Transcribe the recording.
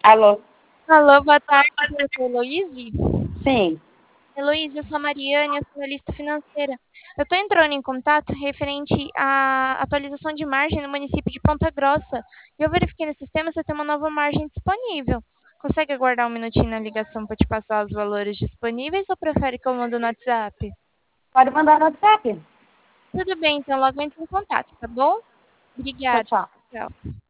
Alô? Alô, boa tarde, Heloíse. Sim. Heloíse, eu sou a Mariane, eu sou analista financeira. Eu estou entrando em contato referente à atualização de margem no município de Ponta Grossa. E eu verifiquei no sistema se tem uma nova margem disponível. Consegue aguardar um minutinho na ligação para te passar os valores disponíveis ou prefere que eu mando no WhatsApp? Pode mandar no WhatsApp. Tudo bem, então logo entro em contato, tá bom? Tchau, Obrigada. tchau. Tchau.